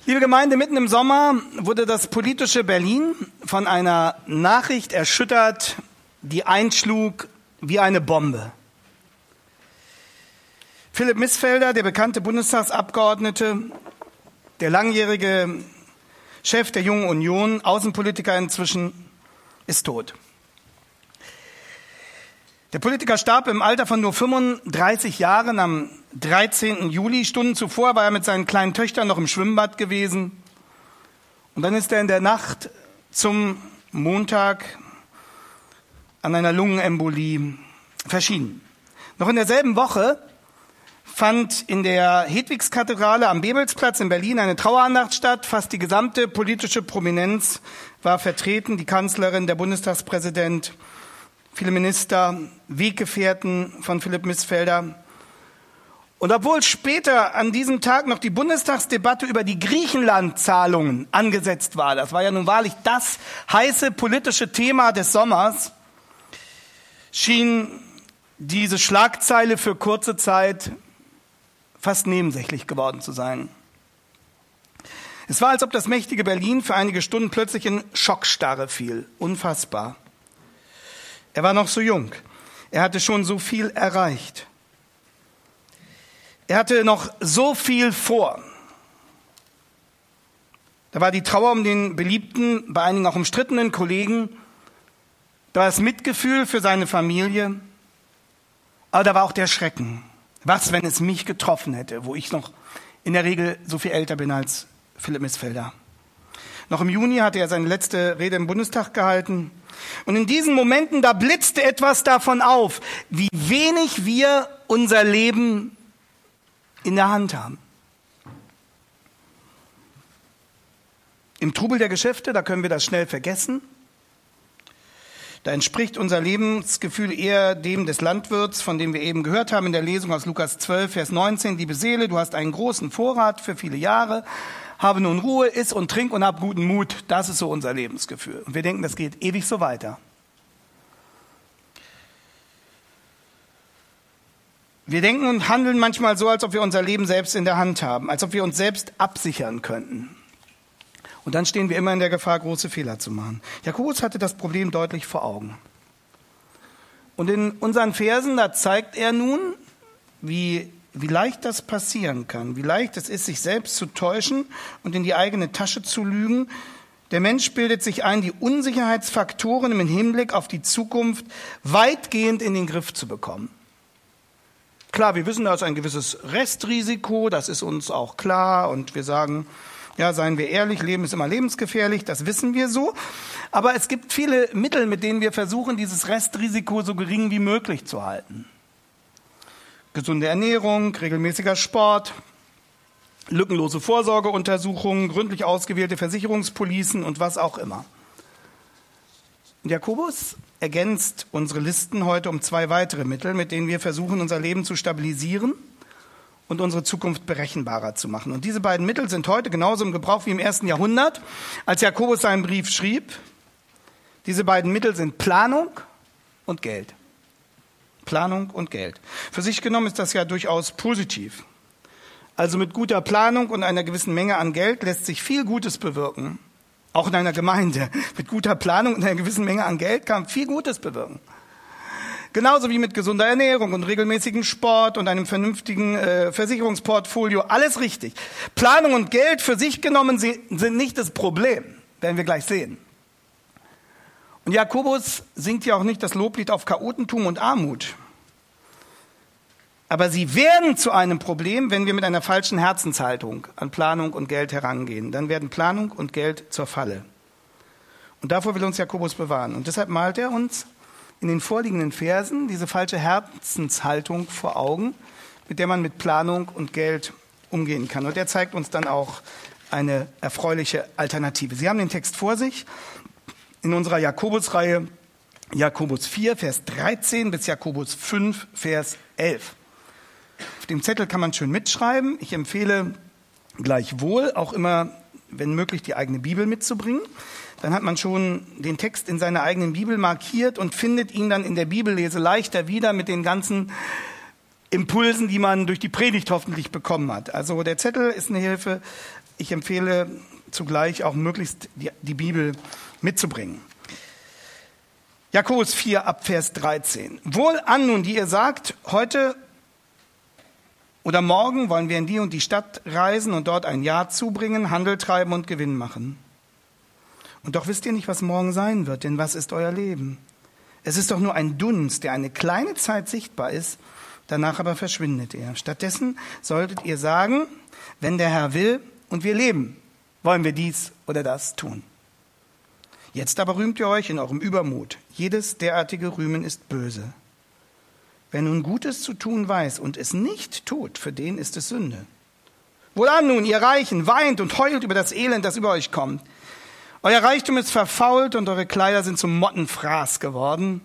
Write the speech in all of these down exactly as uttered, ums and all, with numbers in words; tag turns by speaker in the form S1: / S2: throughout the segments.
S1: Liebe Gemeinde, mitten im Sommer wurde das politische Berlin von einer Nachricht erschüttert, die einschlug wie eine Bombe. Philipp Missfelder, der bekannte Bundestagsabgeordnete, der langjährige Chef der Jungen Union, Außenpolitiker inzwischen, ist tot. Der Politiker starb im Alter von nur fünfunddreißig Jahren am dreizehnten Juli. Stunden zuvor war er mit seinen kleinen Töchtern noch im Schwimmbad gewesen. Und dann ist er in der Nacht zum Montag an einer Lungenembolie verschieden. Noch in derselben Woche fand in der Hedwigskathedrale am Bebelsplatz in Berlin eine Trauerandacht statt. Fast die gesamte politische Prominenz war vertreten. Die Kanzlerin, der Bundestagspräsident, viele Minister, Weggefährten von Philipp Missfelder. Und obwohl später an diesem Tag noch die Bundestagsdebatte über die Griechenland-Zahlungen angesetzt war, das war ja nun wahrlich das heiße politische Thema des Sommers, schien diese Schlagzeile für kurze Zeit fast nebensächlich geworden zu sein. Es war, als ob das mächtige Berlin für einige Stunden plötzlich in Schockstarre fiel. Unfassbar. Er war noch so jung. Er hatte schon so viel erreicht. Er hatte noch so viel vor. Da war die Trauer um den beliebten, bei einigen auch umstrittenen Kollegen. Da war das Mitgefühl für seine Familie. Aber da war auch der Schrecken. Was, wenn es mich getroffen hätte, wo ich noch in der Regel so viel älter bin als Philipp Missfelder. Noch im Juni hatte er seine letzte Rede im Bundestag gehalten. Und in diesen Momenten, da blitzte etwas davon auf, wie wenig wir unser Leben in der Hand haben. Im Trubel der Geschäfte, da können wir das schnell vergessen. Da entspricht unser Lebensgefühl eher dem des Landwirts, von dem wir eben gehört haben in der Lesung aus Lukas zwölf, Vers neunzehn. Liebe Seele, du hast einen großen Vorrat für viele Jahre. Habe nun Ruhe, iss und trink und hab guten Mut. Das ist so unser Lebensgefühl. Und wir denken, das geht ewig so weiter. Wir denken und handeln manchmal so, als ob wir unser Leben selbst in der Hand haben, als ob wir uns selbst absichern könnten. Und dann stehen wir immer in der Gefahr, große Fehler zu machen. Jakobus hatte das Problem deutlich vor Augen. Und in unseren Versen, da zeigt er nun, wie Wie leicht das passieren kann, wie leicht es ist, sich selbst zu täuschen und in die eigene Tasche zu lügen. Der Mensch bildet sich ein, die Unsicherheitsfaktoren im Hinblick auf die Zukunft weitgehend in den Griff zu bekommen. Klar, wir wissen, da ist ein gewisses Restrisiko, das ist uns auch klar und wir sagen, ja, seien wir ehrlich, Leben ist immer lebensgefährlich, das wissen wir so. Aber es gibt viele Mittel, mit denen wir versuchen, dieses Restrisiko so gering wie möglich zu halten. Gesunde Ernährung, regelmäßiger Sport, lückenlose Vorsorgeuntersuchungen, gründlich ausgewählte Versicherungspolicen und was auch immer. Und Jakobus ergänzt unsere Listen heute um zwei weitere Mittel, mit denen wir versuchen, unser Leben zu stabilisieren und unsere Zukunft berechenbarer zu machen. Und diese beiden Mittel sind heute genauso im Gebrauch wie im ersten Jahrhundert, als Jakobus seinen Brief schrieb. Diese beiden Mittel sind Planung und Geld. Planung und Geld. Für sich genommen ist das ja durchaus positiv. Also mit guter Planung und einer gewissen Menge an Geld lässt sich viel Gutes bewirken. Auch in einer Gemeinde. Mit guter Planung und einer gewissen Menge an Geld kann man viel Gutes bewirken. Genauso wie mit gesunder Ernährung und regelmäßigem Sport und einem vernünftigen äh, Versicherungsportfolio. Alles richtig. Planung und Geld für sich genommen sind nicht das Problem. Werden wir gleich sehen. Und Jakobus singt ja auch nicht das Loblied auf Chaotentum und Armut. Aber sie werden zu einem Problem, wenn wir mit einer falschen Herzenshaltung an Planung und Geld herangehen. Dann werden Planung und Geld zur Falle. Und davor will uns Jakobus bewahren. Und deshalb malt er uns in den vorliegenden Versen diese falsche Herzenshaltung vor Augen, mit der man mit Planung und Geld umgehen kann. Und er zeigt uns dann auch eine erfreuliche Alternative. Sie haben den Text vor sich. In unserer Jakobus-Reihe Jakobus vier, Vers dreizehn bis Jakobus fünf, Vers elf. Auf dem Zettel kann man schön mitschreiben. Ich empfehle gleichwohl auch immer, wenn möglich, die eigene Bibel mitzubringen. Dann hat man schon den Text in seiner eigenen Bibel markiert und findet ihn dann in der Bibellese leichter wieder mit den ganzen Impulsen, die man durch die Predigt hoffentlich bekommen hat. Also der Zettel ist eine Hilfe, ich empfehle zugleich auch möglichst die, die Bibel mitzubringen. Jakobus vier ab Vers dreizehn. Wohlan nun, die ihr sagt, heute oder morgen wollen wir in die und die Stadt reisen und dort ein Jahr zubringen, Handel treiben und Gewinn machen. Und doch wisst ihr nicht, was morgen sein wird, denn was ist euer Leben? Es ist doch nur ein Dunst, der eine kleine Zeit sichtbar ist, danach aber verschwindet er. Stattdessen solltet ihr sagen, wenn der Herr will und wir leben, wollen wir dies oder das tun. Jetzt aber rühmt ihr euch in eurem Übermut. Jedes derartige Rühmen ist böse. Wer nun Gutes zu tun weiß und es nicht tut, für den ist es Sünde. Wohlan nun, ihr Reichen, weint und heult über das Elend, das über euch kommt. Euer Reichtum ist verfault und eure Kleider sind zum Mottenfraß geworden.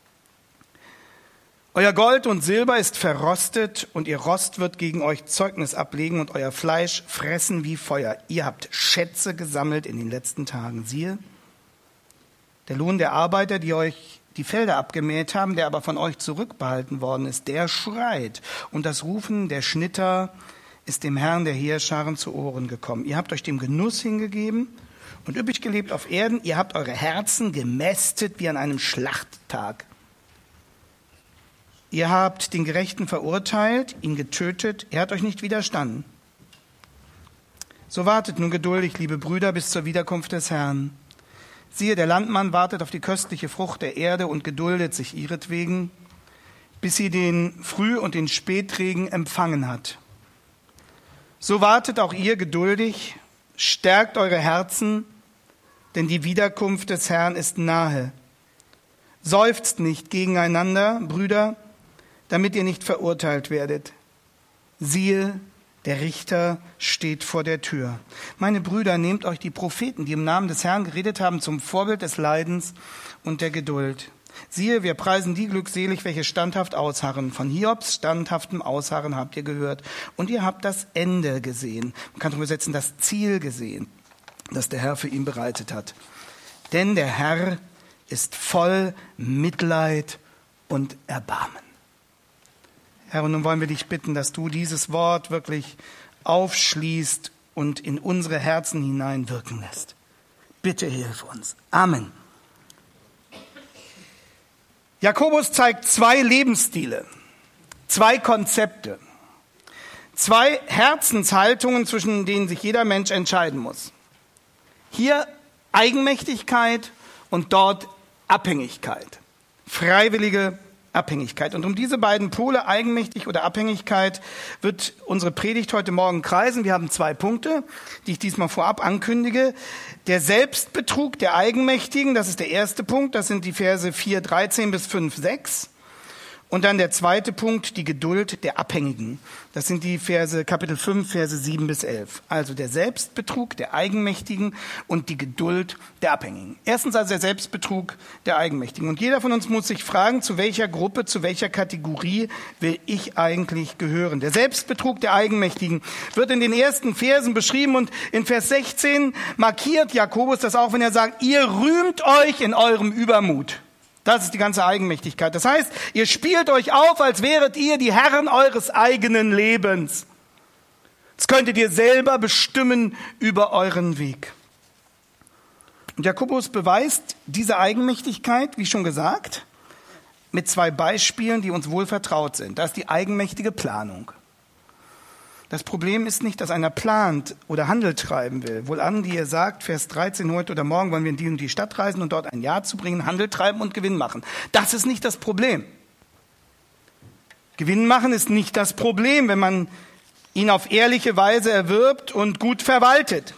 S1: Euer Gold und Silber ist verrostet und ihr Rost wird gegen euch Zeugnis ablegen und euer Fleisch fressen wie Feuer. Ihr habt Schätze gesammelt in den letzten Tagen. Siehe, der Lohn der Arbeiter, die euch die Felder abgemäht haben, der aber von euch zurückbehalten worden ist, der schreit. Und das Rufen der Schnitter ist dem Herrn der Heerscharen zu Ohren gekommen. Ihr habt euch dem Genuss hingegeben und üppig gelebt auf Erden. Ihr habt eure Herzen gemästet wie an einem Schlachttag. Ihr habt den Gerechten verurteilt, ihn getötet. Er hat euch nicht widerstanden. So wartet nun geduldig, liebe Brüder, bis zur Wiederkunft des Herrn. Siehe, der Landmann wartet auf die köstliche Frucht der Erde und geduldet sich ihretwegen, bis sie den Früh- und den Spätregen empfangen hat. So wartet auch ihr geduldig, stärkt eure Herzen, denn die Wiederkunft des Herrn ist nahe. Seufzt nicht gegeneinander, Brüder, damit ihr nicht verurteilt werdet. Siehe, der Richter steht vor der Tür. Meine Brüder, nehmt euch die Propheten, die im Namen des Herrn geredet haben, zum Vorbild des Leidens und der Geduld. Siehe, wir preisen die glückselig, welche standhaft ausharren. Von Hiobs standhaftem Ausharren habt ihr gehört. Und ihr habt das Ende gesehen. Man kann übersetzen, das Ziel gesehen, das der Herr für ihn bereitet hat. Denn der Herr ist voll Mitleid und Erbarmen. Herr, und nun wollen wir dich bitten, dass du dieses Wort wirklich aufschließt und in unsere Herzen hinein wirken lässt. Bitte hilf uns. Amen. Jakobus zeigt zwei Lebensstile, zwei Konzepte, zwei Herzenshaltungen, zwischen denen sich jeder Mensch entscheiden muss. Hier Eigenmächtigkeit und dort Abhängigkeit, freiwillige Abhängigkeit. Und um diese beiden Pole, Eigenmächtig oder Abhängigkeit, wird unsere Predigt heute Morgen kreisen. Wir haben zwei Punkte, die ich diesmal vorab ankündige. Der Selbstbetrug der Eigenmächtigen, das ist der erste Punkt, das sind die Verse vier, dreizehn bis fünf, sechs. Und dann der zweite Punkt, die Geduld der Abhängigen. Das sind die Verse, Kapitel fünf, Verse sieben bis elf. Also der Selbstbetrug der Eigenmächtigen und die Geduld der Abhängigen. Erstens also der Selbstbetrug der Eigenmächtigen. Und jeder von uns muss sich fragen, zu welcher Gruppe, zu welcher Kategorie will ich eigentlich gehören? Der Selbstbetrug der Eigenmächtigen wird in den ersten Versen beschrieben und in Vers sechzehn markiert Jakobus das auch, wenn er sagt, ihr rühmt euch in eurem Übermut. Das ist die ganze Eigenmächtigkeit. Das heißt, ihr spielt euch auf, als wäret ihr die Herren eures eigenen Lebens. Das könntet ihr selber bestimmen über euren Weg. Und Jakobus beweist diese Eigenmächtigkeit, wie schon gesagt, mit zwei Beispielen, die uns wohl vertraut sind. Das ist die eigenmächtige Planung. Das Problem ist nicht, dass einer plant oder Handel treiben will. Wohlan, die ihr sagt, Vers dreizehn, heute oder morgen wollen wir in die und die Stadt reisen und dort ein Jahr zu bringen, Handel treiben und Gewinn machen. Das ist nicht das Problem. Gewinn machen ist nicht das Problem, wenn man ihn auf ehrliche Weise erwirbt und gut verwaltet.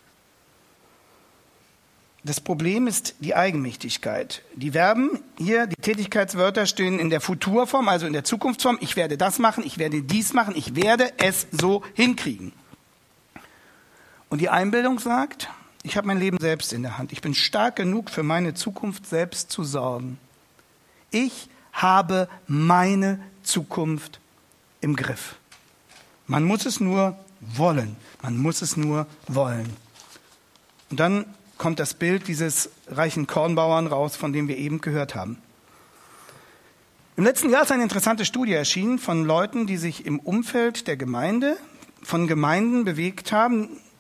S1: Das Problem ist die Eigenmächtigkeit. Die Verben hier, die Tätigkeitswörter stehen in der Futurform, also in der Zukunftsform. Ich werde das machen, ich werde dies machen, ich werde es so hinkriegen. Und die Einbildung sagt, ich habe mein Leben selbst in der Hand. Ich bin stark genug, für meine Zukunft selbst zu sorgen. Ich habe meine Zukunft im Griff. Man muss es nur wollen. Man muss es nur wollen. Und dann kommt das Bild dieses reichen Kornbauern raus, von dem wir eben gehört haben. Im letzten Jahr ist eine interessante Studie erschienen von Leuten, die sich im Umfeld der Gemeinde, von Gemeinden bewegt haben,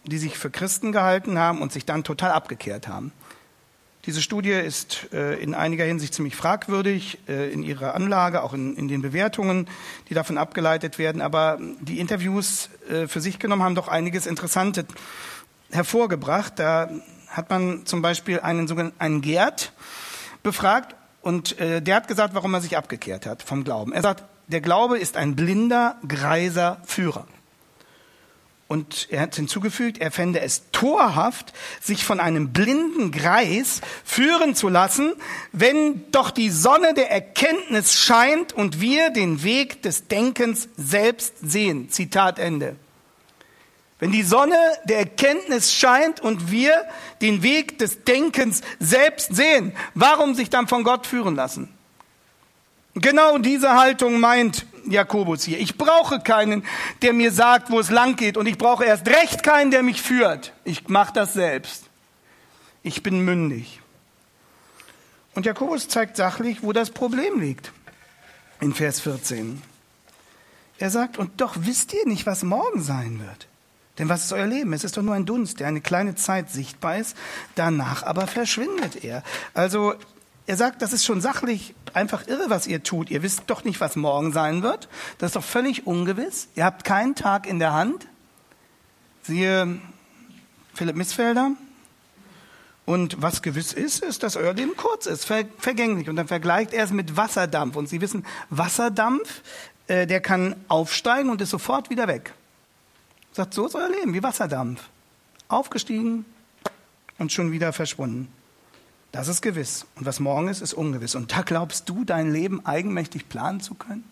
S1: die sich für Christen gehalten haben und sich dann total abgekehrt haben. Diese Studie ist äh, in einiger Hinsicht ziemlich fragwürdig, äh, in ihrer Anlage, auch in, in den Bewertungen, die davon abgeleitet werden. Aber die Interviews äh, für sich genommen haben doch einiges Interessantes hervorgebracht. Da hat man zum Beispiel einen sogenannten einen Gerd befragt und äh, der hat gesagt, warum er sich abgekehrt hat vom Glauben. Er sagt, der Glaube ist ein blinder, greiser Führer. Und er hat hinzugefügt, er fände es torhaft, sich von einem blinden Greis führen zu lassen, wenn doch die Sonne der Erkenntnis scheint und wir den Weg des Denkens selbst sehen. Zitat Ende. Wenn die Sonne der Erkenntnis scheint und wir den Weg des Denkens selbst sehen, warum sich dann von Gott führen lassen? Genau diese Haltung meint Jakobus hier. Ich brauche keinen, der mir sagt, wo es lang geht, und ich brauche erst recht keinen, der mich führt. Ich mache das selbst. Ich bin mündig. Und Jakobus zeigt sachlich, wo das Problem liegt. In Vers vierzehn. Er sagt, und doch wisst ihr nicht, was morgen sein wird. Denn was ist euer Leben? Es ist doch nur ein Dunst, der eine kleine Zeit sichtbar ist, danach aber verschwindet er. Also er sagt, das ist schon sachlich einfach irre, was ihr tut. Ihr wisst doch nicht, was morgen sein wird. Das ist doch völlig ungewiss. Ihr habt keinen Tag in der Hand. Siehe Philipp Missfelder. Und was gewiss ist, ist, dass euer Leben kurz ist, ver- vergänglich. Und dann vergleicht er es mit Wasserdampf. Und Sie wissen, Wasserdampf, äh, der kann aufsteigen und ist sofort wieder weg. Er sagt, so ist euer Leben, wie Wasserdampf. Aufgestiegen und schon wieder verschwunden. Das ist gewiss. Und was morgen ist, ist ungewiss. Und da glaubst du, dein Leben eigenmächtig planen zu können?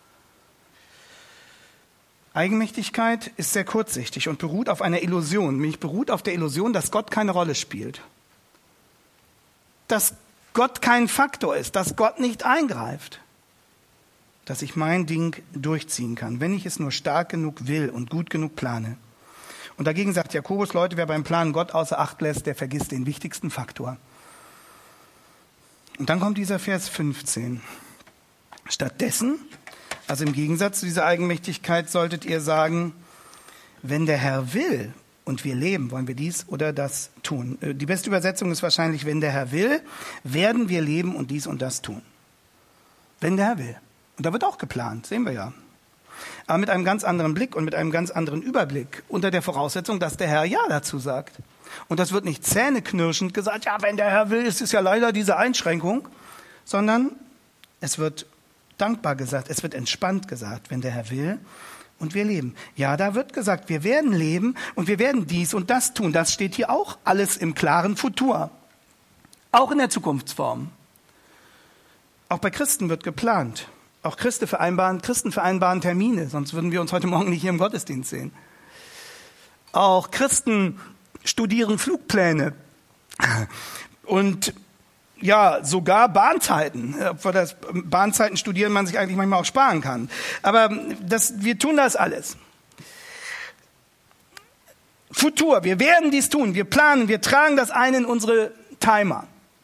S1: Eigenmächtigkeit ist sehr kurzsichtig und beruht auf einer Illusion. Nämlich beruht auf der Illusion, dass Gott keine Rolle spielt. Dass Gott kein Faktor ist, dass Gott nicht eingreift. Dass ich mein Ding durchziehen kann, wenn ich es nur stark genug will und gut genug plane. Und dagegen sagt Jakobus, Leute, wer beim Planen Gott außer Acht lässt, der vergisst den wichtigsten Faktor. Und dann kommt dieser Vers fünfzehn. Stattdessen, also im Gegensatz zu dieser Eigenmächtigkeit, solltet ihr sagen, wenn der Herr will und wir leben, wollen wir dies oder das tun. Die beste Übersetzung ist wahrscheinlich, wenn der Herr will, werden wir leben und dies und das tun. Wenn der Herr will. Und da wird auch geplant, sehen wir ja. Aber mit einem ganz anderen Blick und mit einem ganz anderen Überblick, unter der Voraussetzung, dass der Herr Ja dazu sagt. Und das wird nicht zähneknirschend gesagt, ja, wenn der Herr will, ist es ja leider diese Einschränkung, sondern es wird dankbar gesagt, es wird entspannt gesagt, wenn der Herr will und wir leben. Ja, da wird gesagt, wir werden leben und wir werden dies und das tun. Das steht hier auch alles im klaren Futur, auch in der Zukunftsform. Auch bei Christen wird geplant. Auch Christen vereinbaren, Christen vereinbaren Termine, sonst würden wir uns heute Morgen nicht hier im Gottesdienst sehen. Auch Christen studieren Flugpläne und ja, sogar Bahnzeiten. Obwohl das Bahnzeiten studieren man sich eigentlich manchmal auch sparen kann. Aber das, wir tun das alles. Futur, wir werden dies tun, wir planen, wir tragen das ein in unsere Timer.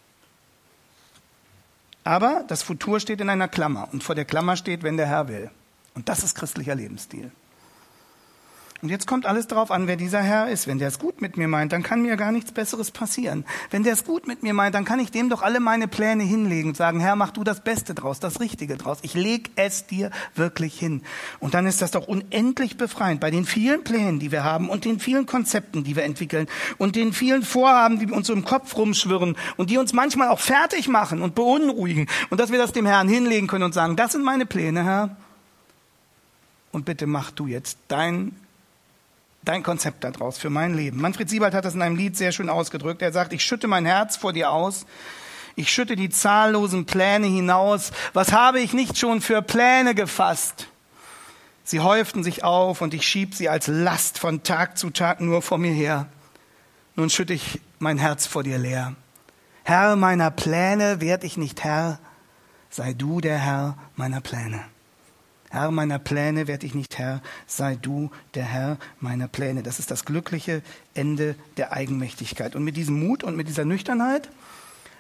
S1: Aber das Futur steht in einer Klammer und vor der Klammer steht, wenn der Herr will. Und das ist christlicher Lebensstil. Und jetzt kommt alles darauf an, wer dieser Herr ist. Wenn der es gut mit mir meint, dann kann mir gar nichts Besseres passieren. Wenn der es gut mit mir meint, dann kann ich dem doch alle meine Pläne hinlegen und sagen, Herr, mach du das Beste draus, das Richtige draus. Ich leg es dir wirklich hin. Und dann ist das doch unendlich befreiend bei den vielen Plänen, die wir haben und den vielen Konzepten, die wir entwickeln und den vielen Vorhaben, die uns so im Kopf rumschwirren und die uns manchmal auch fertig machen und beunruhigen. Und dass wir das dem Herrn hinlegen können und sagen, das sind meine Pläne, Herr. Und bitte mach du jetzt dein Dein Konzept daraus für mein Leben. Manfred Siebald hat das in einem Lied sehr schön ausgedrückt. Er sagt, ich schütte mein Herz vor dir aus. Ich schütte die zahllosen Pläne hinaus. Was habe ich nicht schon für Pläne gefasst? Sie häuften sich auf und ich schieb sie als Last von Tag zu Tag nur vor mir her. Nun schütte ich mein Herz vor dir leer. Herr meiner Pläne, werd ich nicht Herr, sei du der Herr meiner Pläne. Herr meiner Pläne, werd ich nicht Herr, sei du der Herr meiner Pläne. Das ist das glückliche Ende der Eigenmächtigkeit. Und mit diesem Mut und mit dieser Nüchternheit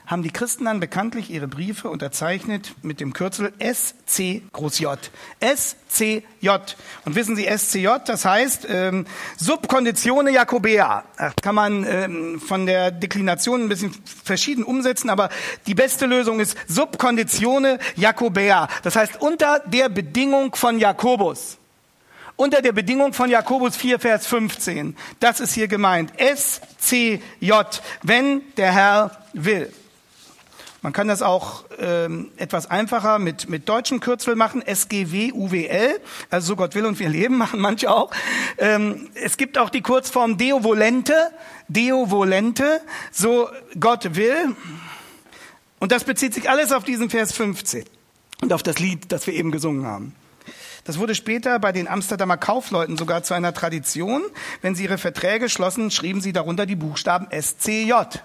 S1: haben die Christen dann bekanntlich ihre Briefe unterzeichnet mit dem Kürzel S C Groß J. S C J. Und wissen Sie, S C J, das heißt ähm, Subkonditione Jacobea. Das kann man ähm, von der Deklination ein bisschen verschieden umsetzen, aber die beste Lösung ist Subkonditione Jacobea. Das heißt unter der Bedingung von Jakobus. Unter der Bedingung von Jakobus vier, Vers fünfzehn. Das ist hier gemeint. S C J, wenn der Herr will. Man kann das auch ähm, etwas einfacher mit, mit deutschen Kürzel machen. S G W U W L, also so Gott will und wir leben, machen manche auch. Ähm, es gibt auch die Kurzform Deo Volente, Deo Volente, so Gott will. Und das bezieht sich alles auf diesen Vers fünfzehn und auf das Lied, das wir eben gesungen haben. Das wurde später bei den Amsterdamer Kaufleuten sogar zu einer Tradition. Wenn sie ihre Verträge schlossen, schrieben sie darunter die Buchstaben S C J.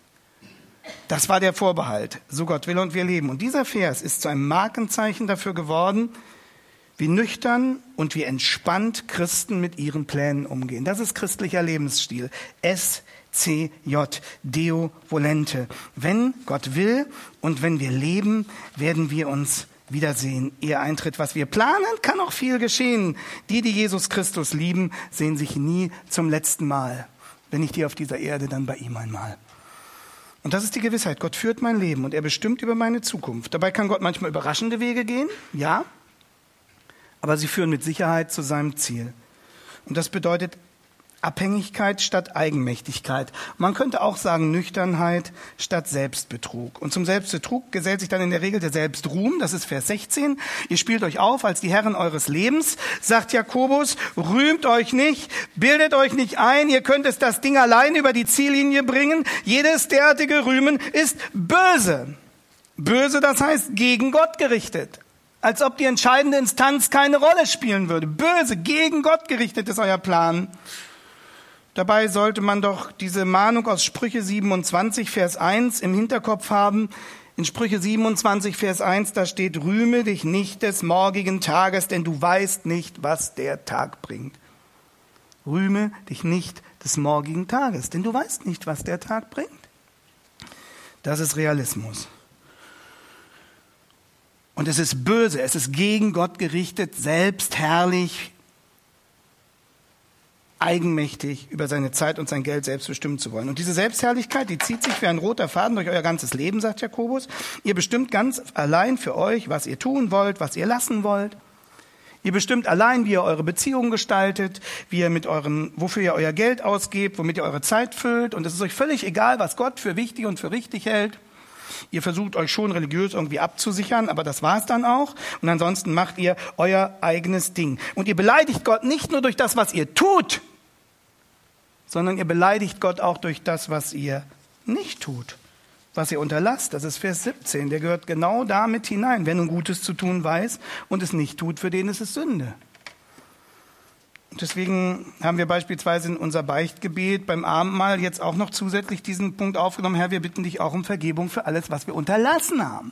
S1: Das war der Vorbehalt. So Gott will und wir leben. Und dieser Vers ist zu einem Markenzeichen dafür geworden, wie nüchtern und wie entspannt Christen mit ihren Plänen umgehen. Das ist christlicher Lebensstil. S C J, Deo Volente. Wenn Gott will und wenn wir leben, werden wir uns wiedersehen, ehe eintritt. Was wir planen, kann auch viel geschehen. Die, die Jesus Christus lieben, sehen sich nie zum letzten Mal. Wenn nicht hier auf dieser Erde, dann bei ihm einmal. Und das ist die Gewissheit. Gott führt mein Leben und er bestimmt über meine Zukunft. Dabei kann Gott manchmal überraschende Wege gehen, ja, aber sie führen mit Sicherheit zu seinem Ziel. Und das bedeutet Abhängigkeit statt Eigenmächtigkeit. Man könnte auch sagen Nüchternheit statt Selbstbetrug. Und zum Selbstbetrug gesellt sich dann in der Regel der Selbstruhm, das ist Vers sechzehn. Ihr spielt euch auf als die Herren eures Lebens, sagt Jakobus, rühmt euch nicht, bildet euch nicht ein, ihr könnt es das Ding allein über die Ziellinie bringen. Jedes derartige Rühmen ist böse. Böse, das heißt gegen Gott gerichtet. Als ob die entscheidende Instanz keine Rolle spielen würde. Böse, gegen Gott gerichtet ist euer Plan. Dabei sollte man doch diese Mahnung aus Sprüche siebenundzwanzig, Vers eins im Hinterkopf haben. In Sprüche siebenundzwanzig, Vers eins, da steht, rühme dich nicht des morgigen Tages, denn du weißt nicht, was der Tag bringt. Rühme dich nicht des morgigen Tages, denn du weißt nicht, was der Tag bringt. Das ist Realismus. Und es ist böse, es ist gegen Gott gerichtet, selbstherrlich, eigenmächtig über seine Zeit und sein Geld selbst bestimmen zu wollen. Und diese Selbstherrlichkeit, die zieht sich wie ein roter Faden durch euer ganzes Leben, sagt Jakobus. Ihr bestimmt ganz allein für euch, was ihr tun wollt, was ihr lassen wollt. Ihr bestimmt allein, wie ihr eure Beziehungen gestaltet, wie ihr mit euren, wofür ihr euer Geld ausgebt, womit ihr eure Zeit füllt. Und es ist euch völlig egal, was Gott für wichtig und für richtig hält. Ihr versucht euch schon religiös irgendwie abzusichern, aber das war es dann auch. Und ansonsten macht ihr euer eigenes Ding. Und ihr beleidigt Gott nicht nur durch das, was ihr tut, sondern ihr beleidigt Gott auch durch das, was ihr nicht tut, was ihr unterlasst. Das ist Vers siebzehn, der gehört genau damit hinein. Wer nun Gutes zu tun weiß und es nicht tut, für den ist es Sünde. Und deswegen haben wir beispielsweise in unser Beichtgebet beim Abendmahl jetzt auch noch zusätzlich diesen Punkt aufgenommen, Herr, wir bitten dich auch um Vergebung für alles, was wir unterlassen haben.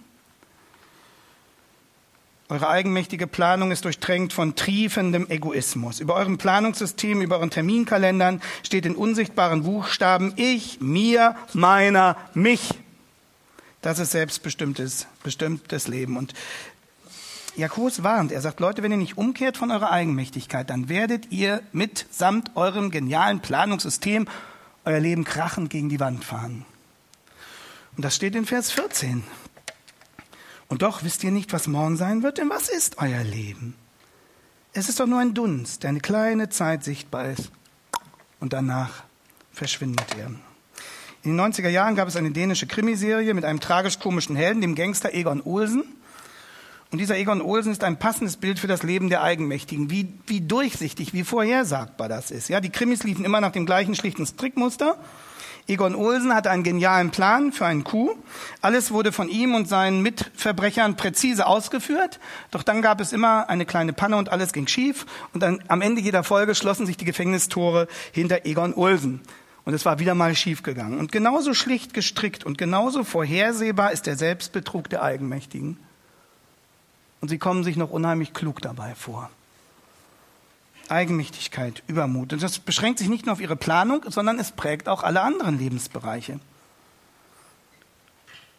S1: Eure eigenmächtige Planung ist durchtränkt von triefendem Egoismus. Über eurem Planungssystem, über euren Terminkalendern steht in unsichtbaren Buchstaben ich, mir, meiner, mich. Das ist selbstbestimmtes, bestimmtes Leben. Und Jakobus warnt, er sagt, Leute, wenn ihr nicht umkehrt von eurer Eigenmächtigkeit, dann werdet ihr mitsamt eurem genialen Planungssystem euer Leben krachend gegen die Wand fahren. Und das steht in Vers vierzehn. Und doch wisst ihr nicht, was morgen sein wird, denn was ist euer Leben? Es ist doch nur ein Dunst, der eine kleine Zeit sichtbar ist und danach verschwindet er. In den neunziger Jahren gab es eine dänische Krimiserie mit einem tragisch-komischen Helden, dem Gangster Egon Olsen. Und dieser Egon Olsen ist ein passendes Bild für das Leben der Eigenmächtigen, wie, wie durchsichtig, wie vorhersagbar das ist. Ja, die Krimis liefen immer nach dem gleichen schlichten Strickmuster. Egon Olsen hatte einen genialen Plan für einen Coup. Alles wurde von ihm und seinen Mitverbrechern präzise ausgeführt. Doch dann gab es immer eine kleine Panne und alles ging schief. Und dann am Ende jeder Folge schlossen sich die Gefängnistore hinter Egon Olsen. Und es war wieder mal schief gegangen. Und genauso schlicht gestrickt und genauso vorhersehbar ist der Selbstbetrug der Eigenmächtigen. Und sie kommen sich noch unheimlich klug dabei vor. Eigenmächtigkeit, Übermut. Und das beschränkt sich nicht nur auf ihre Planung, sondern es prägt auch alle anderen Lebensbereiche.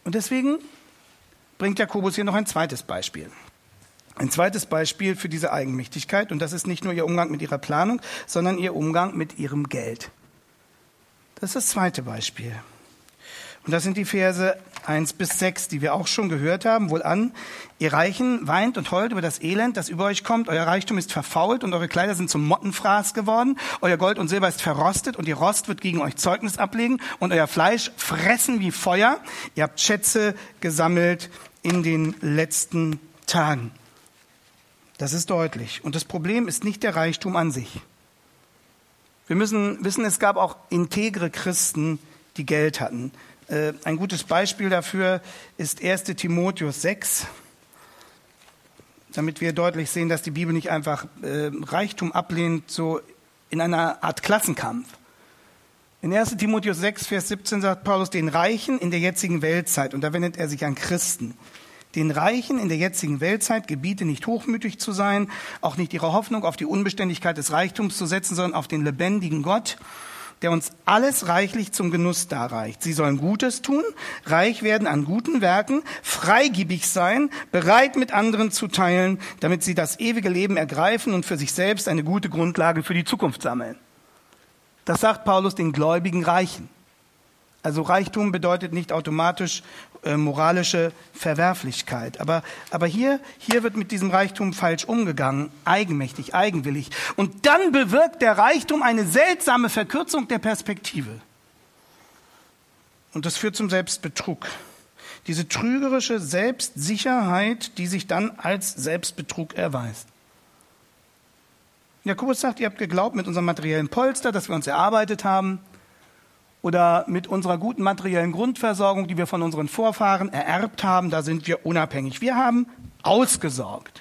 S1: Und deswegen bringt Jakobus hier noch ein zweites Beispiel. Ein zweites Beispiel für diese Eigenmächtigkeit. Und das ist nicht nur ihr Umgang mit ihrer Planung, sondern ihr Umgang mit ihrem Geld. Das ist das zweite Beispiel. Und das sind die Verse eins bis sechs, die wir auch schon gehört haben. Wohlan, ihr Reichen weint und heult über das Elend, das über euch kommt. Euer Reichtum ist verfault und eure Kleider sind zum Mottenfraß geworden. Euer Gold und Silber ist verrostet und ihr Rost wird gegen euch Zeugnis ablegen und euer Fleisch fressen wie Feuer. Ihr habt Schätze gesammelt in den letzten Tagen. Das ist deutlich. Und das Problem ist nicht der Reichtum an sich. Wir müssen wissen, es gab auch integre Christen, die Geld hatten. Ein gutes Beispiel dafür ist erster Timotheus sechs, damit wir deutlich sehen, dass die Bibel nicht einfach äh, Reichtum ablehnt, so in einer Art Klassenkampf. In erster Timotheus sechs, Vers siebzehn sagt Paulus, den Reichen in der jetzigen Weltzeit, und da wendet er sich an Christen, den Reichen in der jetzigen Weltzeit gebiete nicht hochmütig zu sein, auch nicht ihre Hoffnung auf die Unbeständigkeit des Reichtums zu setzen, sondern auf den lebendigen Gott, der uns alles reichlich zum Genuss darreicht. Sie sollen Gutes tun, reich werden an guten Werken, freigebig sein, bereit mit anderen zu teilen, damit sie das ewige Leben ergreifen und für sich selbst eine gute Grundlage für die Zukunft sammeln. Das sagt Paulus den gläubigen Reichen. Also Reichtum bedeutet nicht automatisch äh, moralische Verwerflichkeit. Aber, aber hier, hier wird mit diesem Reichtum falsch umgegangen, eigenmächtig, eigenwillig. Und dann bewirkt der Reichtum eine seltsame Verkürzung der Perspektive. Und das führt zum Selbstbetrug. Diese trügerische Selbstsicherheit, die sich dann als Selbstbetrug erweist. Jakobus sagt, ihr habt geglaubt mit unserem materiellen Polster, das wir uns erarbeitet haben, oder mit unserer guten materiellen Grundversorgung, die wir von unseren Vorfahren ererbt haben, da sind wir unabhängig. Wir haben ausgesorgt.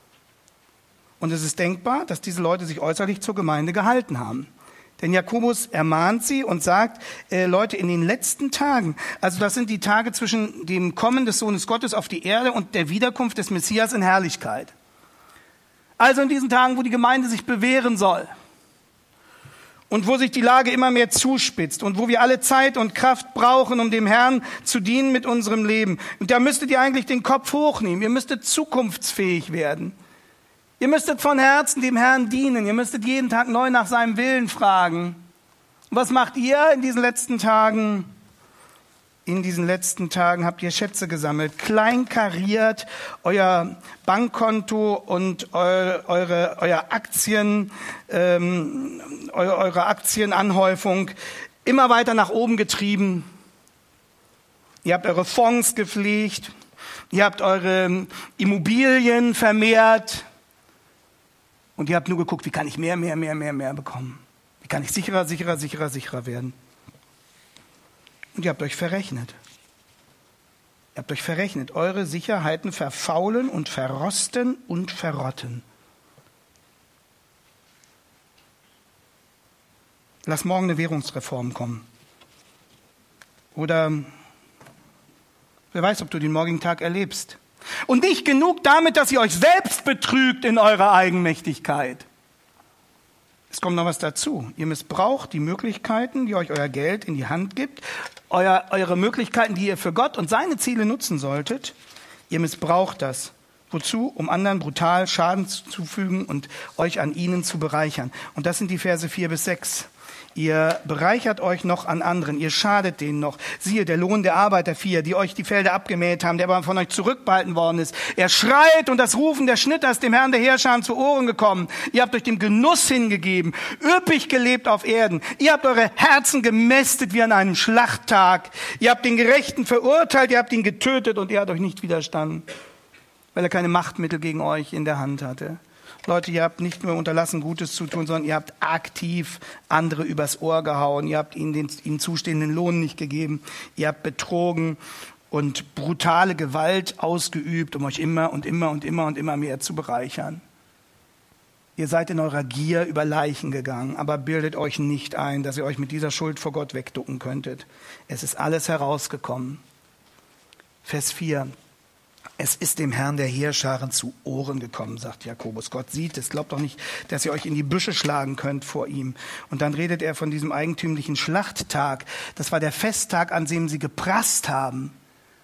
S1: Und es ist denkbar, dass diese Leute sich äußerlich zur Gemeinde gehalten haben. Denn Jakobus ermahnt sie und sagt, äh, Leute, in den letzten Tagen, also das sind die Tage zwischen dem Kommen des Sohnes Gottes auf die Erde und der Wiederkunft des Messias in Herrlichkeit. Also in diesen Tagen, wo die Gemeinde sich bewähren soll. Und wo sich die Lage immer mehr zuspitzt und wo wir alle Zeit und Kraft brauchen, um dem Herrn zu dienen mit unserem Leben. Und da müsstet ihr eigentlich den Kopf hochnehmen. Ihr müsstet zukunftsfähig werden. Ihr müsstet von Herzen dem Herrn dienen. Ihr müsstet jeden Tag neu nach seinem Willen fragen. Und was macht ihr in diesen letzten Tagen? In diesen letzten Tagen habt ihr Schätze gesammelt, kleinkariert euer Bankkonto und eu, eure, euer Aktien, ähm, eure, eure Aktienanhäufung immer weiter nach oben getrieben. Ihr habt eure Fonds gepflegt, ihr habt eure Immobilien vermehrt und ihr habt nur geguckt, wie kann ich mehr, mehr, mehr, mehr, mehr bekommen? Wie kann ich sicherer, sicherer, sicherer, sicherer werden? Und ihr habt euch verrechnet. Ihr habt euch verrechnet. Eure Sicherheiten verfaulen und verrosten und verrotten. Lass morgen eine Währungsreform kommen. Oder wer weiß, ob du den morgigen Tag erlebst. Und nicht genug damit, dass ihr euch selbst betrügt in eurer Eigenmächtigkeit. Es kommt noch was dazu. Ihr missbraucht die Möglichkeiten, die euch euer Geld in die Hand gibt, euer, eure Möglichkeiten, die ihr für Gott und seine Ziele nutzen solltet. Ihr missbraucht das. Wozu? Um anderen brutal Schaden zuzufügen und euch an ihnen zu bereichern. Und das sind die Verse vier bis sechs. Ihr bereichert euch noch an anderen, ihr schadet denen noch. Siehe, der Lohn der Arbeiter vier, die euch die Felder abgemäht haben, der aber von euch zurückbehalten worden ist. Er schreit und das Rufen der Schnitter ist dem Herrn der Heerscharen zu Ohren gekommen. Ihr habt euch dem Genuss hingegeben, üppig gelebt auf Erden. Ihr habt eure Herzen gemästet wie an einem Schlachttag. Ihr habt den Gerechten verurteilt, ihr habt ihn getötet und er hat euch nicht widerstanden, weil er keine Machtmittel gegen euch in der Hand hatte. Leute, ihr habt nicht nur unterlassen, Gutes zu tun, sondern ihr habt aktiv andere übers Ohr gehauen. Ihr habt ihnen den ihnen zustehenden Lohn nicht gegeben. Ihr habt betrogen und brutale Gewalt ausgeübt, um euch immer und immer und immer und immer mehr zu bereichern. Ihr seid in eurer Gier über Leichen gegangen, aber bildet euch nicht ein, dass ihr euch mit dieser Schuld vor Gott wegducken könntet. Es ist alles herausgekommen. Vers vier. Es ist dem Herrn der Heerscharen zu Ohren gekommen, sagt Jakobus. Gott sieht es. Glaubt doch nicht, dass ihr euch in die Büsche schlagen könnt vor ihm. Und dann redet er von diesem eigentümlichen Schlachttag. Das war der Festtag, an dem sie geprasst haben.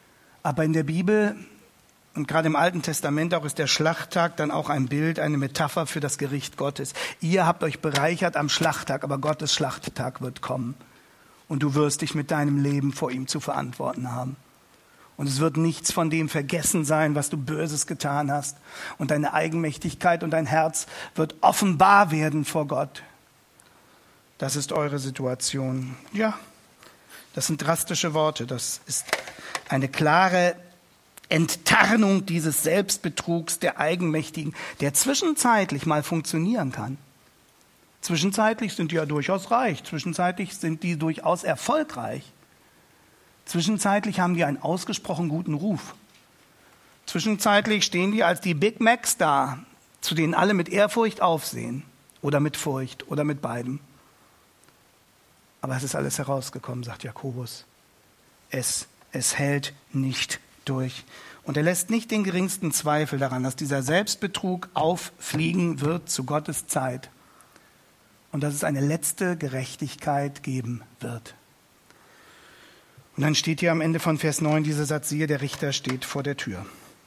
S1: Aber in der Bibel und gerade im Alten Testament auch ist der Schlachttag dann auch ein Bild, eine Metapher für das Gericht Gottes. Ihr habt euch bereichert am Schlachttag, aber Gottes Schlachttag wird kommen. Und du wirst dich mit deinem Leben vor ihm zu verantworten haben. Und es wird nichts von dem vergessen sein, was du Böses getan hast. Und deine Eigenmächtigkeit und dein Herz wird offenbar werden vor Gott. Das ist eure Situation. Ja, das sind drastische Worte. Das ist eine klare Enttarnung dieses Selbstbetrugs der Eigenmächtigen, der zwischenzeitlich mal funktionieren kann. Zwischenzeitlich sind die ja durchaus reich, zwischenzeitlich sind die durchaus erfolgreich. Zwischenzeitlich haben die einen ausgesprochen guten Ruf. Zwischenzeitlich stehen die als die Big Macs da, zu denen alle mit Ehrfurcht aufsehen oder mit Furcht oder mit beidem. Aber es ist alles herausgekommen, sagt Jakobus. Es, es hält nicht durch. Und er lässt nicht den geringsten Zweifel daran, dass dieser Selbstbetrug auffliegen wird zu Gottes Zeit und dass es eine letzte Gerechtigkeit geben wird. Und dann steht hier am Ende von Vers neun dieser Satz, siehe, der Richter steht vor der Tür.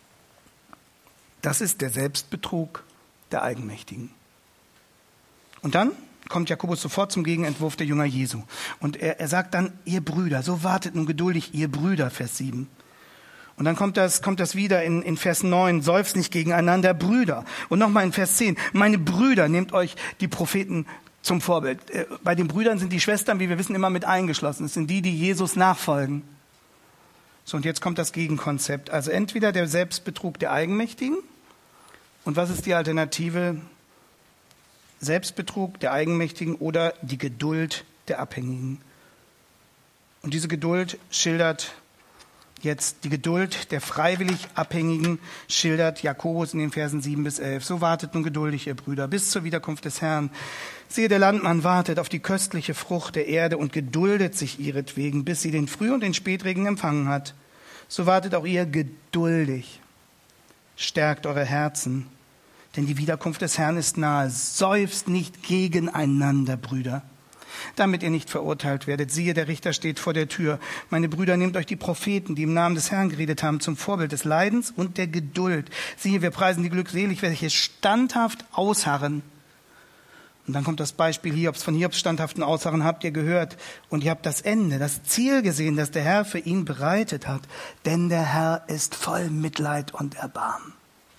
S1: Das ist der Selbstbetrug der Eigenmächtigen. Und dann kommt Jakobus sofort zum Gegenentwurf der Jünger Jesu. Und er, er sagt dann, ihr Brüder, so wartet nun geduldig, ihr Brüder, Vers sieben. Und dann kommt das, kommt das wieder in, in Vers neun, seufzt nicht gegeneinander, Brüder. Und nochmal in Vers zehn, meine Brüder, nehmt euch die Propheten zum Vorbild. Bei den Brüdern sind die Schwestern, wie wir wissen, immer mit eingeschlossen. Es sind die, die Jesus nachfolgen. So, und jetzt kommt das Gegenkonzept. Also entweder der Selbstbetrug der Eigenmächtigen. Und was ist die Alternative? Selbstbetrug der Eigenmächtigen oder die Geduld der Abhängigen. Und diese Geduld schildert jetzt die Geduld der freiwillig Abhängigen, schildert Jakobus in den Versen sieben bis elf. So wartet nun geduldig, ihr Brüder, bis zur Wiederkunft des Herrn. Siehe, der Landmann wartet auf die köstliche Frucht der Erde und geduldet sich ihretwegen, bis sie den Früh- und den Spätregen empfangen hat. So wartet auch ihr geduldig. Stärkt eure Herzen, denn die Wiederkunft des Herrn ist nahe. Seufzt nicht gegeneinander, Brüder, damit ihr nicht verurteilt werdet. Siehe, der Richter steht vor der Tür. Meine Brüder, nehmt euch die Propheten, die im Namen des Herrn geredet haben, zum Vorbild des Leidens und der Geduld. Siehe, wir preisen die glückselig, welche standhaft ausharren. Und dann kommt das Beispiel Hiobs. Von Hiobs standhaften Ausharren habt ihr gehört. Und ihr habt das Ende, das Ziel gesehen, das der Herr für ihn bereitet hat. Denn der Herr ist voll Mitleid und Erbarmen.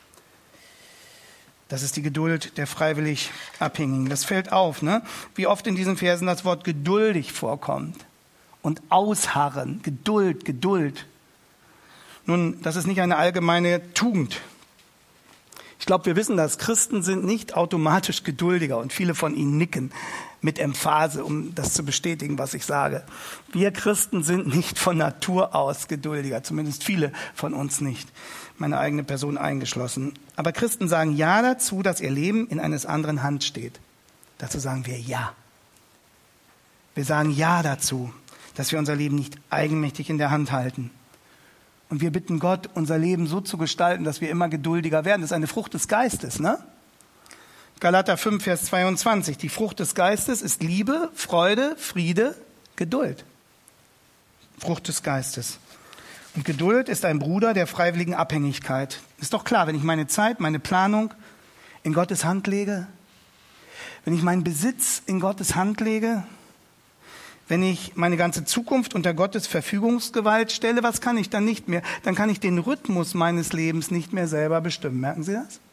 S1: Das ist die Geduld der freiwillig Abhängigen. Das fällt auf, ne? Wie oft in diesen Versen das Wort geduldig vorkommt. Und ausharren, Geduld, Geduld. Nun, das ist nicht eine allgemeine Tugend. Ich glaube, wir wissen das. Christen sind nicht automatisch geduldiger und viele von ihnen nicken mit Emphase, um das zu bestätigen, was ich sage. Wir Christen sind nicht von Natur aus geduldiger, zumindest viele von uns nicht, meine eigene Person eingeschlossen. Aber Christen sagen ja dazu, dass ihr Leben in eines anderen Hand steht. Dazu sagen wir ja. Wir sagen ja dazu, dass wir unser Leben nicht eigenmächtig in der Hand halten. Und wir bitten Gott, unser Leben so zu gestalten, dass wir immer geduldiger werden. Das ist eine Frucht des Geistes, ne? Galater fünf, Vers zweiundzwanzig. Die Frucht des Geistes ist Liebe, Freude, Friede, Geduld. Frucht des Geistes. Und Geduld ist ein Bruder der freiwilligen Abhängigkeit. Ist doch klar, wenn ich meine Zeit, meine Planung in Gottes Hand lege, wenn ich meinen Besitz in Gottes Hand lege, wenn ich meine ganze Zukunft unter Gottes Verfügungsgewalt stelle, was kann ich dann nicht mehr? Dann kann ich den Rhythmus meines Lebens nicht mehr selber bestimmen. Merken Sie das?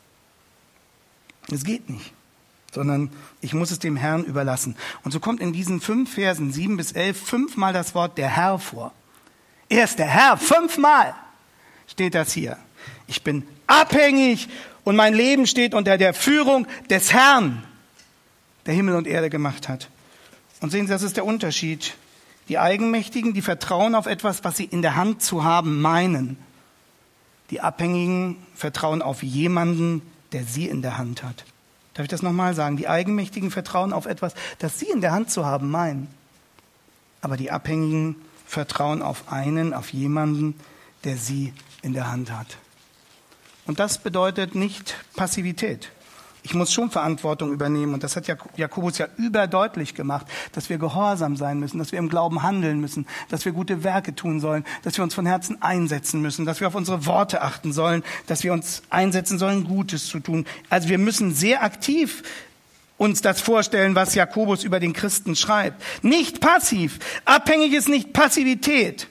S1: Es geht nicht, sondern ich muss es dem Herrn überlassen. Und so kommt in diesen fünf Versen, sieben bis elf, fünfmal das Wort der Herr vor. Er ist der Herr, fünfmal steht das hier. Ich bin abhängig und mein Leben steht unter der Führung des Herrn, der Himmel und Erde gemacht hat. Und sehen Sie, das ist der Unterschied. Die Eigenmächtigen, die vertrauen auf etwas, was sie in der Hand zu haben meinen. Die Abhängigen vertrauen auf jemanden, der sie in der Hand hat. Darf ich das nochmal sagen? Die Eigenmächtigen vertrauen auf etwas, das sie in der Hand zu haben meinen. Aber die Abhängigen vertrauen auf einen, auf jemanden, der sie in der Hand hat. Und das bedeutet nicht Passivität. Ich muss schon Verantwortung übernehmen. Und das hat Jakobus ja überdeutlich gemacht, dass wir gehorsam sein müssen, dass wir im Glauben handeln müssen, dass wir gute Werke tun sollen, dass wir uns von Herzen einsetzen müssen, dass wir auf unsere Worte achten sollen, dass wir uns einsetzen sollen, Gutes zu tun. Also wir müssen sehr aktiv uns das vorstellen, was Jakobus über den Christen schreibt. Nicht passiv. Abhängig ist nicht Passivität.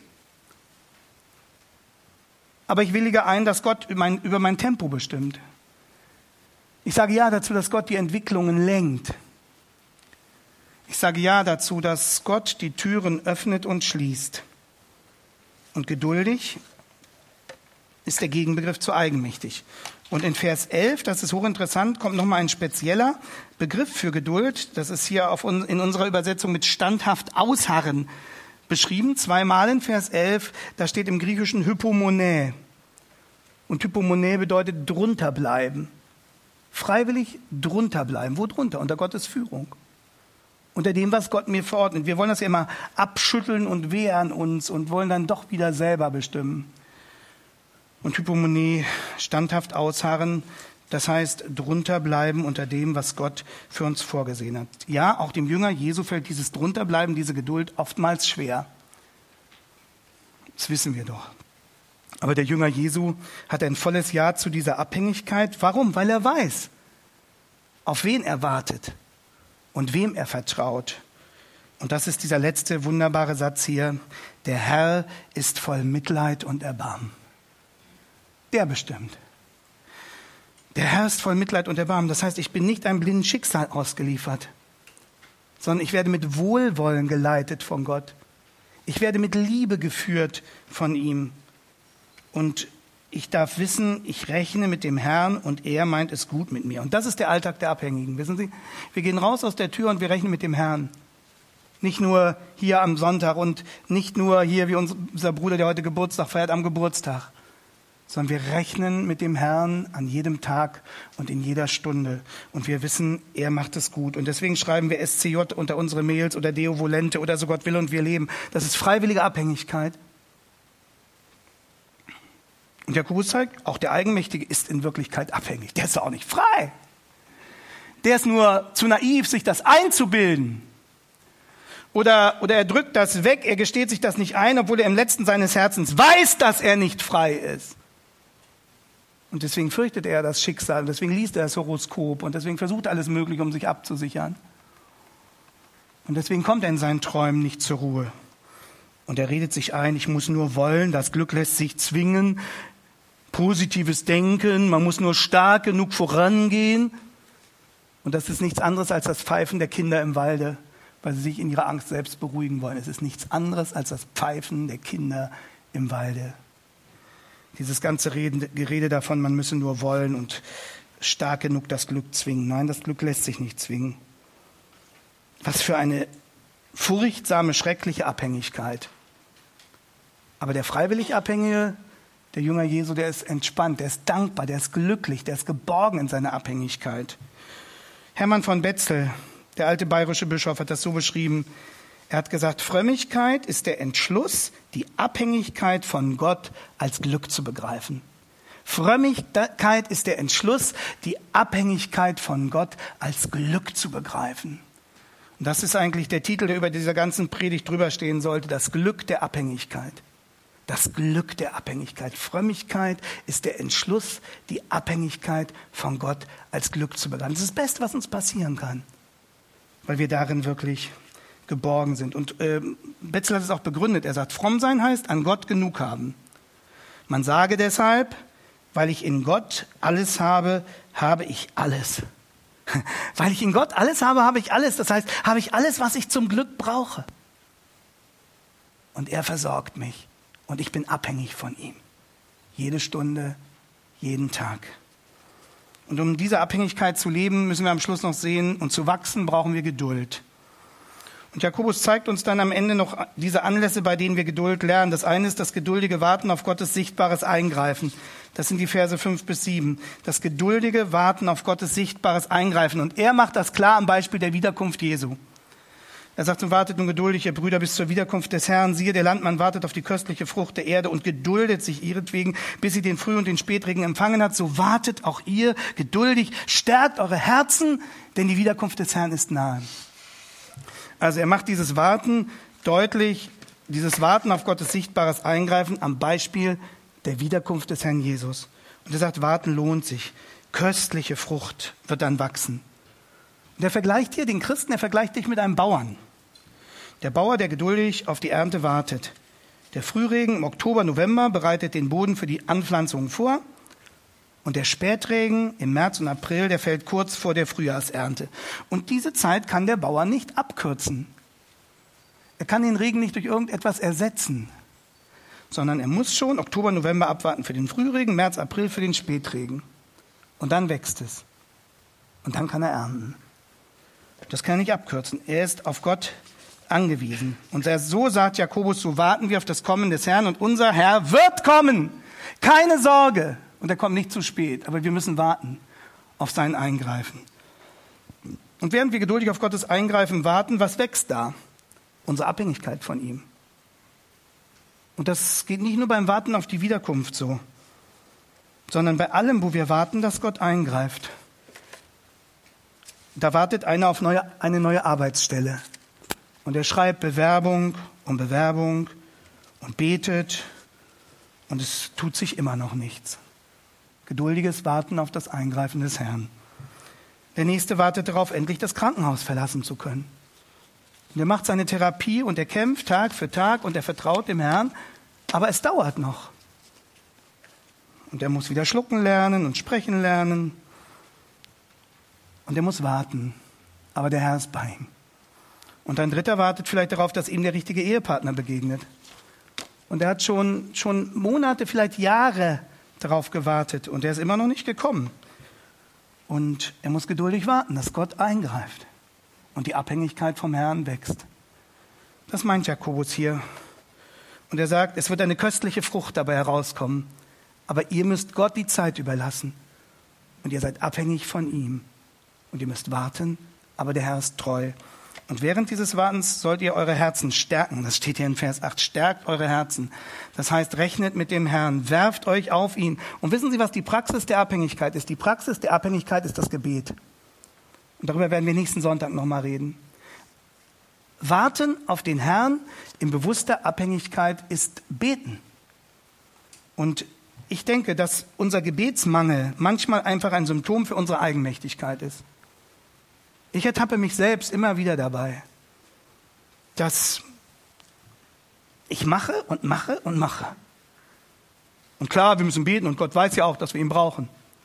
S1: Aber ich willige ein, dass Gott über mein Tempo bestimmt. Ich sage ja dazu, dass Gott die Entwicklungen lenkt. Ich sage ja dazu, dass Gott die Türen öffnet und schließt. Und geduldig ist der Gegenbegriff zu eigenmächtig. Und in Vers elf, das ist hochinteressant, kommt nochmal ein spezieller Begriff für Geduld. Das ist hier auf un- in unserer Übersetzung mit standhaft ausharren beschrieben. Zweimal in Vers elf, da steht im Griechischen Hypomonä. Und Hypomonä bedeutet drunter bleiben. Freiwillig drunter bleiben. Wo drunter? Unter Gottes Führung. Unter dem, was Gott mir verordnet. Wir wollen das ja immer abschütteln und wehren uns und wollen dann doch wieder selber bestimmen. Und Hypomonä, standhaft ausharren, das heißt drunter bleiben unter dem, was Gott für uns vorgesehen hat. Ja, auch dem Jünger Jesu fällt dieses Drunterbleiben, diese Geduld oftmals schwer. Das wissen wir doch. Aber der Jünger Jesu hat ein volles Ja zu dieser Abhängigkeit. Warum? Weil er weiß, auf wen er wartet und wem er vertraut. Und das ist dieser letzte wunderbare Satz hier. Der Herr ist voll Mitleid und Erbarmen. Der bestimmt. Der Herr ist voll Mitleid und Erbarmen. Das heißt, ich bin nicht einem blinden Schicksal ausgeliefert, sondern ich werde mit Wohlwollen geleitet von Gott. Ich werde mit Liebe geführt von ihm. Und ich darf wissen, ich rechne mit dem Herrn und er meint es gut mit mir. Und das ist der Alltag der Abhängigen. Wissen Sie, wir gehen raus aus der Tür und wir rechnen mit dem Herrn. Nicht nur hier am Sonntag und nicht nur hier wie unser Bruder, der heute Geburtstag feiert, am Geburtstag. Sondern wir rechnen mit dem Herrn an jedem Tag und in jeder Stunde. Und wir wissen, er macht es gut. Und deswegen schreiben wir S C J unter unsere Mails oder Deo Volente oder so Gott will und wir leben. Das ist freiwillige Abhängigkeit. Und Jakobus zeigt, auch der Eigenmächtige ist in Wirklichkeit abhängig. Der ist auch nicht frei. Der ist nur zu naiv, sich das einzubilden. Oder, oder er drückt das weg, er gesteht sich das nicht ein, obwohl er im letzten seines Herzens weiß, dass er nicht frei ist. Und deswegen fürchtet er das Schicksal, deswegen liest er das Horoskop und deswegen versucht er alles Mögliche, um sich abzusichern. Und deswegen kommt er in seinen Träumen nicht zur Ruhe. Und er redet sich ein, ich muss nur wollen, das Glück lässt sich zwingen, positives Denken, man muss nur stark genug vorangehen. Und das ist nichts anderes als das Pfeifen der Kinder im Walde, weil sie sich in ihrer Angst selbst beruhigen wollen. Es ist nichts anderes als das Pfeifen der Kinder im Walde. Dieses ganze Reden, Gerede davon, man müsse nur wollen und stark genug das Glück zwingen. Nein, das Glück lässt sich nicht zwingen. Was für eine furchtsame, schreckliche Abhängigkeit. Aber der freiwillig Abhängige, der Jünger Jesu, der ist entspannt, der ist dankbar, der ist glücklich, der ist geborgen in seiner Abhängigkeit. Hermann von Betzel, der alte bayerische Bischof, hat das so beschrieben. Er hat gesagt, Frömmigkeit ist der Entschluss, die Abhängigkeit von Gott als Glück zu begreifen. Frömmigkeit ist der Entschluss, die Abhängigkeit von Gott als Glück zu begreifen. Und das ist eigentlich der Titel, der über dieser ganzen Predigt drüber stehen sollte, das Glück der Abhängigkeit. Das Glück der Abhängigkeit. Frömmigkeit ist der Entschluss, die Abhängigkeit von Gott als Glück zu begreifen. Das ist das Beste, was uns passieren kann, weil wir darin wirklich geborgen sind. Und äh, Betzel hat es auch begründet. Er sagt, fromm sein heißt, an Gott genug haben. Man sage deshalb, weil ich in Gott alles habe, habe ich alles. Weil ich in Gott alles habe, habe ich alles. Das heißt, habe ich alles, was ich zum Glück brauche. Und er versorgt mich. Und ich bin abhängig von ihm. Jede Stunde, jeden Tag. Und um diese Abhängigkeit zu leben, müssen wir am Schluss noch sehen, und zu wachsen brauchen wir Geduld. Und Jakobus zeigt uns dann am Ende noch diese Anlässe, bei denen wir Geduld lernen. Das eine ist das geduldige Warten auf Gottes sichtbares Eingreifen. Das sind die Verse fünf bis sieben. Das geduldige Warten auf Gottes sichtbares Eingreifen. Und er macht das klar am Beispiel der Wiederkunft Jesu. Er sagt, so wartet nun geduldig, ihr Brüder, bis zur Wiederkunft des Herrn. Siehe, der Landmann wartet auf die köstliche Frucht der Erde und geduldet sich ihretwegen, bis sie den Früh- und den Spätregen empfangen hat. So wartet auch ihr geduldig, stärkt eure Herzen, denn die Wiederkunft des Herrn ist nahe. Also er macht dieses Warten deutlich, dieses Warten auf Gottes sichtbares Eingreifen am Beispiel der Wiederkunft des Herrn Jesus. Und er sagt, warten lohnt sich. Köstliche Frucht wird dann wachsen. Und er vergleicht hier den Christen, er vergleicht dich mit einem Bauern. Der Bauer, der geduldig auf die Ernte wartet. Der Frühregen im Oktober, November bereitet den Boden für die Anpflanzung vor. Und der Spätregen im März und April, der fällt kurz vor der Frühjahrsernte. Und diese Zeit kann der Bauer nicht abkürzen. Er kann den Regen nicht durch irgendetwas ersetzen, sondern er muss schon Oktober, November abwarten für den Frühregen, März, April für den Spätregen. Und dann wächst es. Und dann kann er ernten. Das kann er nicht abkürzen. Er ist auf Gott angewiesen. Und so sagt Jakobus, so warten wir auf das Kommen des Herrn und unser Herr wird kommen. Keine Sorge. Und er kommt nicht zu spät, aber wir müssen warten auf sein Eingreifen. Und während wir geduldig auf Gottes Eingreifen warten, was wächst da? Unsere Abhängigkeit von ihm. Und das geht nicht nur beim Warten auf die Wiederkunft so, sondern bei allem, wo wir warten, dass Gott eingreift. Da wartet einer auf neue, eine neue Arbeitsstelle. Und er schreibt Bewerbung um Bewerbung und betet. Und es tut sich immer noch nichts. Geduldiges Warten auf das Eingreifen des Herrn. Der Nächste wartet darauf, endlich das Krankenhaus verlassen zu können. Und er macht seine Therapie und er kämpft Tag für Tag und er vertraut dem Herrn. Aber es dauert noch. Und er muss wieder schlucken lernen und sprechen lernen. Und er muss warten. Aber der Herr ist bei ihm. Und ein Dritter wartet vielleicht darauf, dass ihm der richtige Ehepartner begegnet. Und er hat schon, schon Monate, vielleicht Jahre darauf gewartet. Und er ist immer noch nicht gekommen. Und er muss geduldig warten, dass Gott eingreift. Und die Abhängigkeit vom Herrn wächst. Das meint Jakobus hier. Und er sagt, es wird eine köstliche Frucht dabei herauskommen. Aber ihr müsst Gott die Zeit überlassen. Und ihr seid abhängig von ihm. Und ihr müsst warten, aber der Herr ist treu. Und während dieses Wartens sollt ihr eure Herzen stärken. Das steht hier in Vers acht. Stärkt eure Herzen. Das heißt, rechnet mit dem Herrn. Werft euch auf ihn. Und wissen Sie, was die Praxis der Abhängigkeit ist? Die Praxis der Abhängigkeit ist das Gebet. Und darüber werden wir nächsten Sonntag nochmal reden. Warten auf den Herrn in bewusster Abhängigkeit ist beten. Und ich denke, dass unser Gebetsmangel manchmal einfach ein Symptom für unsere Eigenmächtigkeit ist. Ich ertappe mich selbst immer wieder dabei, dass ich mache und mache und mache. Und klar, wir müssen beten und Gott weiß ja auch, dass wir ihn brauchen.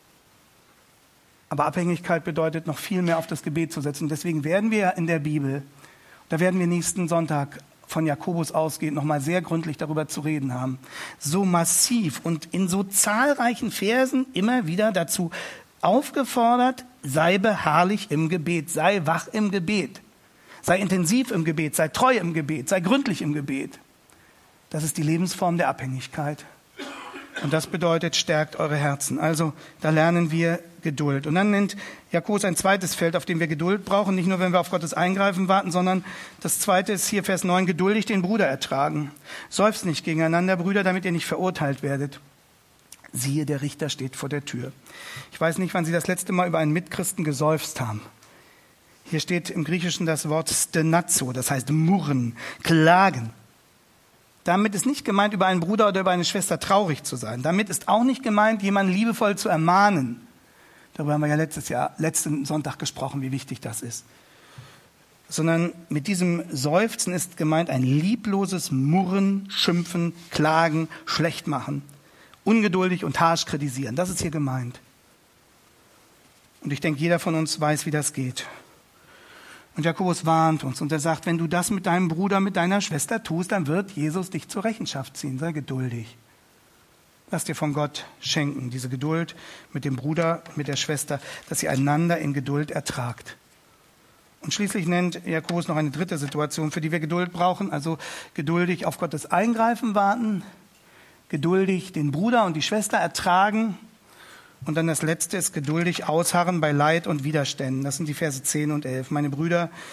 S1: Aber Abhängigkeit bedeutet noch viel mehr auf das Gebet zu setzen. Deswegen werden wir in der Bibel, da werden wir nächsten Sonntag von Jakobus ausgehend nochmal sehr gründlich darüber zu reden haben, so massiv und in so zahlreichen Versen immer wieder dazu aufgefordert, sei beharrlich im Gebet, sei wach im Gebet, sei intensiv im Gebet, sei treu im Gebet, sei gründlich im Gebet. Das ist die Lebensform der Abhängigkeit. Und das bedeutet, stärkt eure Herzen. Also da lernen wir Geduld. Und dann nennt Jakobus ein zweites Feld, auf dem wir Geduld brauchen. Nicht nur, wenn wir auf Gottes Eingreifen warten, sondern das zweite ist hier Vers neun, geduldig den Bruder ertragen. Seufzt nicht gegeneinander, Brüder, damit ihr nicht verurteilt werdet. Siehe, der Richter steht vor der Tür. Ich weiß nicht, wann Sie das letzte Mal über einen Mitchristen geseufzt haben. Hier steht im Griechischen das Wort stenazo, das heißt murren, klagen. Damit ist nicht gemeint, über einen Bruder oder über eine Schwester traurig zu sein. Damit ist auch nicht gemeint, jemanden liebevoll zu ermahnen. Darüber haben wir ja letztes Jahr, letzten Sonntag gesprochen, wie wichtig das ist. Sondern mit diesem Seufzen ist gemeint ein liebloses Murren, Schimpfen, Klagen, Schlechtmachen, ungeduldig und harsch kritisieren. Das ist hier gemeint. Und ich denke, jeder von uns weiß, wie das geht. Und Jakobus warnt uns und er sagt, wenn du das mit deinem Bruder, mit deiner Schwester tust, dann wird Jesus dich zur Rechenschaft ziehen. Sei geduldig. Lass dir von Gott schenken, diese Geduld mit dem Bruder, mit der Schwester, dass ihr einander in Geduld ertragt. Und schließlich nennt Jakobus noch eine dritte Situation, für die wir Geduld brauchen, also geduldig auf Gottes Eingreifen warten, geduldig den Bruder und die Schwester ertragen. Und dann das Letzte ist geduldig ausharren bei Leid und Widerständen. Das sind die Verse zehn und elf. Meine Brüder,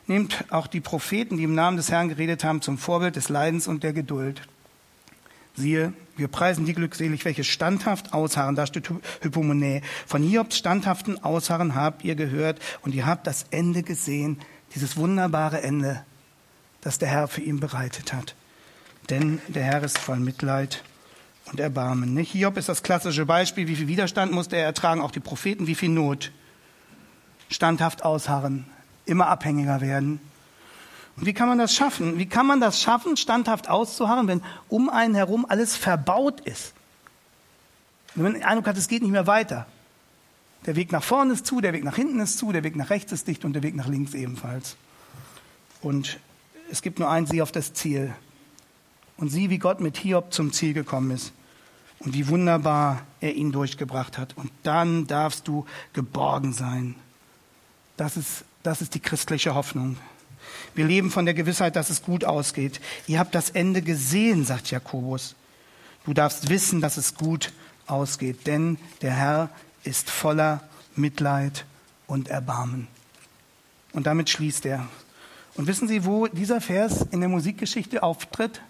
S1: Nehmt auch die Propheten, die im Namen des Herrn geredet haben, zum Vorbild des Leidens und der Geduld. Siehe, wir preisen die glückselig, welche standhaft ausharren. Da steht Hypomonä. Von Hiobs standhaften Ausharren habt ihr gehört und ihr habt das Ende gesehen, dieses wunderbare Ende, das der Herr für ihn bereitet hat. Denn der Herr ist voll Mitleid und Erbarmen. Nicht? Hiob ist das klassische Beispiel, wie viel Widerstand musste er ertragen, auch die Propheten, wie viel Not. Standhaft ausharren, immer abhängiger werden. Und wie kann man das schaffen? Wie kann man das schaffen, standhaft auszuharren, wenn um einen herum alles verbaut ist? Wenn man den Eindruck hat, es geht nicht mehr weiter. Der Weg nach vorne ist zu, der Weg nach hinten ist zu, der Weg nach rechts ist dicht und der Weg nach links ebenfalls. Und es gibt nur ein Sieh auf das Ziel. Und sieh, wie Gott mit Hiob zum Ziel gekommen ist und wie wunderbar er ihn durchgebracht hat. Und dann darfst du geborgen sein. Das ist, das ist die christliche Hoffnung. Wir leben von der Gewissheit, dass es gut ausgeht. Ihr habt das Ende gesehen, sagt Jakobus. Du darfst wissen, dass es gut ausgeht, denn der Herr ist voller Mitleid und Erbarmen. Und damit schließt er. Und wissen Sie, wo dieser Vers in der Musikgeschichte auftritt?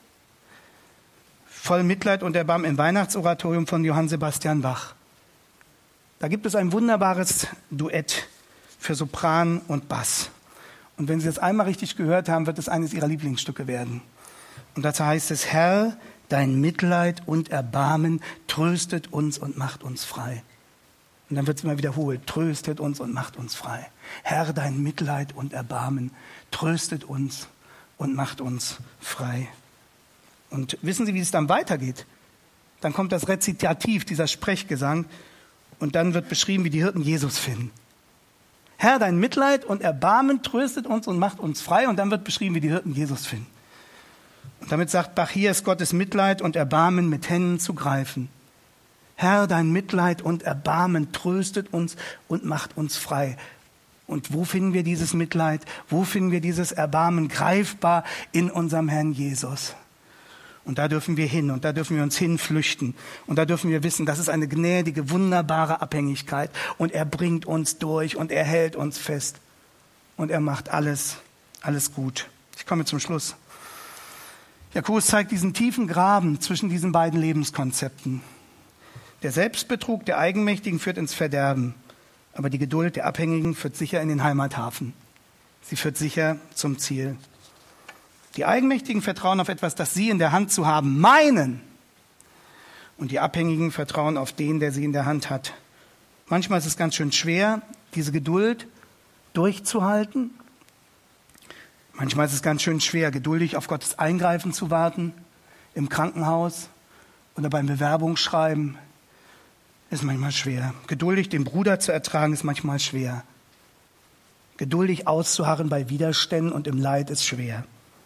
S1: Voll Mitleid und Erbarmen im Weihnachtsoratorium von Johann Sebastian Bach. Da gibt es ein wunderbares Duett für Sopran und Bass. Und wenn Sie das einmal richtig gehört haben, wird es eines Ihrer Lieblingsstücke werden. Und dazu heißt es, Herr, dein Mitleid und Erbarmen tröstet uns und macht uns frei. Und dann wird es immer wiederholt, tröstet uns und macht uns frei. Herr, dein Mitleid und Erbarmen tröstet uns und macht uns frei. Und wissen Sie, wie es dann weitergeht? Dann kommt das Rezitativ, dieser Sprechgesang, und dann wird beschrieben, wie die Hirten Jesus finden. Herr, dein Mitleid und Erbarmen tröstet uns und macht uns frei. Und dann wird beschrieben, wie die Hirten Jesus finden. Und damit sagt Bach, hier ist Gottes Mitleid und Erbarmen mit Händen zu greifen. Herr, dein Mitleid und Erbarmen tröstet uns und macht uns frei. Und wo finden wir dieses Mitleid? Wo finden wir dieses Erbarmen greifbar? In unserem Herrn Jesus. Und da dürfen wir hin und da dürfen wir uns hinflüchten. Und da dürfen wir wissen, das ist eine gnädige, wunderbare Abhängigkeit. Und er bringt uns durch und er hält uns fest. Und er macht alles, alles gut. Ich komme zum Schluss. Jakobus zeigt diesen tiefen Graben zwischen diesen beiden Lebenskonzepten. Der Selbstbetrug der Eigenmächtigen führt ins Verderben. Aber die Geduld der Abhängigen führt sicher in den Heimathafen. Sie führt sicher zum Ziel. Die Eigenmächtigen vertrauen auf etwas, das sie in der Hand zu haben meinen. Und die Abhängigen vertrauen auf den, der sie in der Hand hat. Manchmal ist es ganz schön schwer, diese Geduld durchzuhalten. Manchmal ist es ganz schön schwer, geduldig auf Gottes Eingreifen zu warten. Im Krankenhaus oder beim Bewerbungsschreiben ist manchmal schwer. Geduldig den Bruder zu ertragen ist manchmal schwer. Geduldig auszuharren bei Widerständen und im Leid ist schwer.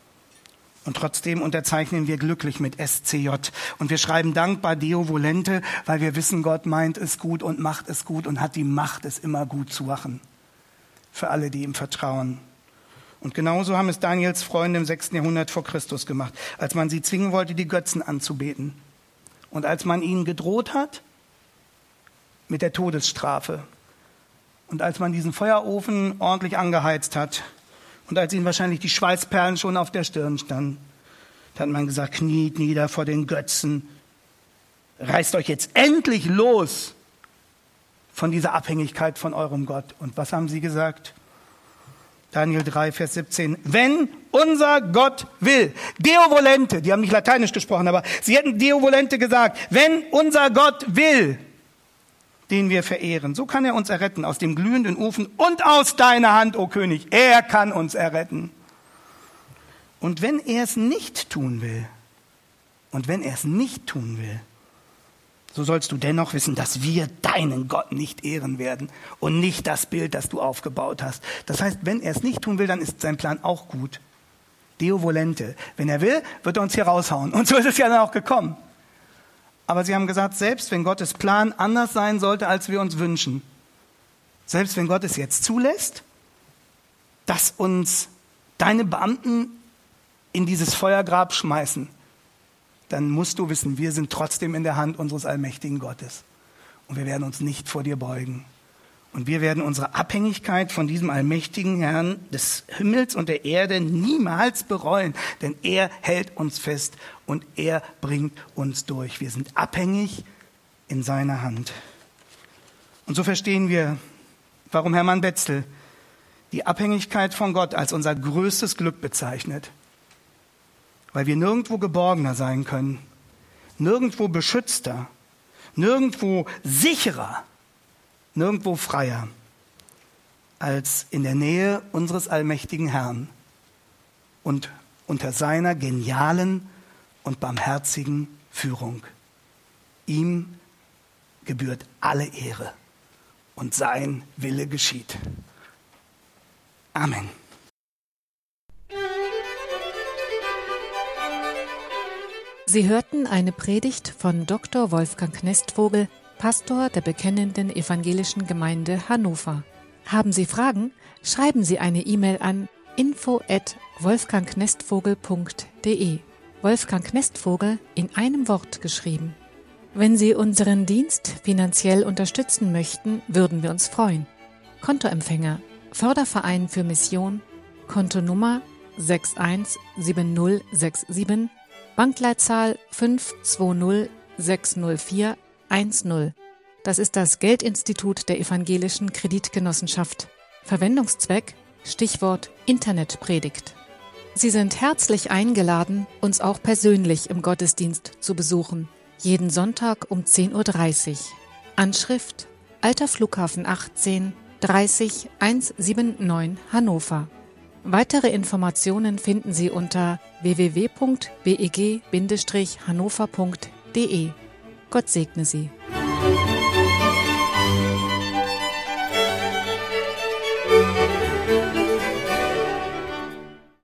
S1: Und trotzdem unterzeichnen wir glücklich mit S C J. Und wir schreiben dankbar Deo volente, weil wir wissen, Gott meint es gut und macht es gut und hat die Macht, es immer gut zu machen. Für alle, die ihm vertrauen. Und genauso haben es Daniels Freunde im sechsten Jahrhundert vor Christus gemacht, als man sie zwingen wollte, die Götzen anzubeten. Und als man ihnen gedroht hat mit der Todesstrafe. Und als man diesen Feuerofen ordentlich angeheizt hat. Und als ihnen wahrscheinlich die Schweißperlen schon auf der Stirn standen, da hat man gesagt, kniet nieder vor den Götzen. Reißt euch jetzt endlich los von dieser Abhängigkeit von eurem Gott. Und was haben sie gesagt? Daniel drei, Vers siebzehn. Wenn unser Gott will. Deo volente. Die haben nicht Lateinisch gesprochen, aber sie hätten Deo volente gesagt. Wenn unser Gott will, den wir verehren. So kann er uns erretten aus dem glühenden Ofen und aus deiner Hand, o König. Er kann uns erretten. Und wenn er es nicht tun will, und wenn er es nicht tun will, so sollst du dennoch wissen, dass wir deinen Gott nicht ehren werden und nicht das Bild, das du aufgebaut hast. Das heißt, wenn er es nicht tun will, dann ist sein Plan auch gut. Deo volente. Wenn er will, wird er uns hier raushauen. Und so ist es ja dann auch gekommen. Aber sie haben gesagt, selbst wenn Gottes Plan anders sein sollte, als wir uns wünschen, selbst wenn Gott es jetzt zulässt, dass uns deine Beamten in dieses Feuergrab schmeißen, dann musst du wissen, wir sind trotzdem in der Hand unseres allmächtigen Gottes. Und wir werden uns nicht vor dir beugen. Und wir werden unsere Abhängigkeit von diesem allmächtigen Herrn des Himmels und der Erde niemals bereuen, denn er hält uns fest und er bringt uns durch. Wir sind abhängig in seiner Hand. Und so verstehen wir, warum Hermann Betzel die Abhängigkeit von Gott als unser größtes Glück bezeichnet. Weil wir nirgendwo geborgener sein können, nirgendwo beschützter, nirgendwo sicherer, nirgendwo freier als in der Nähe unseres allmächtigen Herrn und unter seiner genialen und barmherzigen Führung. Ihm gebührt alle Ehre und sein Wille geschieht. Amen.
S2: Sie hörten eine Predigt von Doktor Wolfgang Knestvogel, Pastor der Bekennenden Evangelischen Gemeinde Hannover. Haben Sie Fragen? Schreiben Sie eine E-Mail an info at wolfgang knestvogel punkt de. Wolfgang Knestvogel in einem Wort geschrieben. Wenn Sie unseren Dienst finanziell unterstützen möchten, würden wir uns freuen. Kontoempfänger Förderverein für Mission, Kontonummer sechs eins sieben null sechs sieben, Bankleitzahl fünf zwei null sechs null vier eins null. Das ist das Geldinstitut der Evangelischen Kreditgenossenschaft. Verwendungszweck Stichwort Internetpredigt. Sie sind herzlich eingeladen, uns auch persönlich im Gottesdienst zu besuchen. Jeden Sonntag um zehn Uhr dreißig. Anschrift Alter Flughafen achtzehn dreißig hundertneunundsiebzig Hannover. Weitere Informationen finden Sie unter w w w punkt b e g bindestrich hannover punkt de. Gott segne Sie.